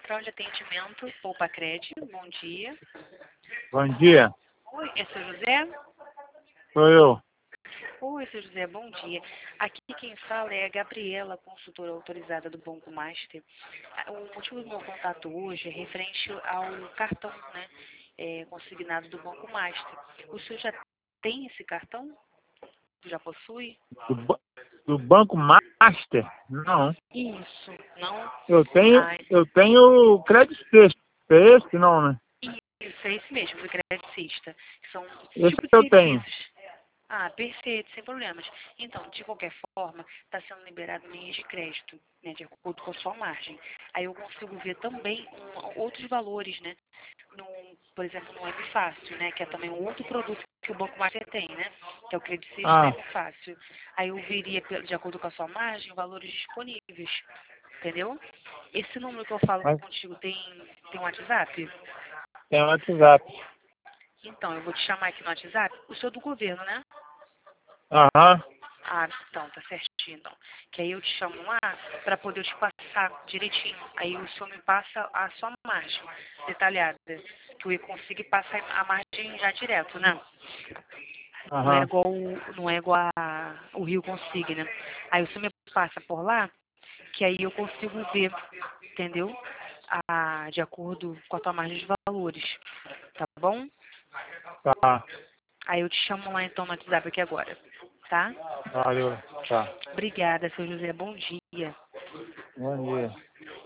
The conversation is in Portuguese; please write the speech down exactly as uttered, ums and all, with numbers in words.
Central de Atendimento, Poupa Cred. Bom dia. Bom dia, Oi, é seu José? sou eu. Oi, seu José, bom dia. Aqui quem fala é a Gabriela, consultora autorizada do Banco Master. O motivo do meu contato hoje é referente ao cartão, né, é, consignado do Banco Master. O senhor já tem esse cartão? Já possui? Do, ba- do Banco Master? Não. Isso, não? Eu tenho, Ah, eu tenho o Credit Suisse. É esse não, né? isso, é esse mesmo, do crédito. São Esse tipo de eu tenho. serviços. Ah, perfeito, sem problemas. Então, de qualquer forma, está sendo liberado linhas de crédito, né, de acordo com a sua margem. Aí eu consigo ver também um, outros valores, né? No, por exemplo, no M Fácil, né? Que é também um outro produto que o Banco Master tem, né? Que é o Credit System Ah, M Fácil. Aí eu veria, pe- de acordo com a sua margem, valores disponíveis, entendeu? Esse número que eu falo mas contigo tem, tem um WhatsApp? tem o WhatsApp. Então, eu vou te chamar aqui no WhatsApp. O seu é do governo, né? Aham, Ah, então, tá certinho, então. Que aí eu te chamo lá para poder eu te passar direitinho. Aí o senhor me passa a sua margem detalhada. Que eu consiga passar a margem já direto, né? Não é aham. igual, o- não é igual a, o Rio Consigne, né? Aí o senhor me passa por lá, que aí eu consigo ver, entendeu? A, de acordo com a tua margem de valores, tá bom? Tá, Aí eu te chamo lá então no WhatsApp aqui agora, tá? valeu. Tá. Obrigada, seu José. Bom dia. Bom dia.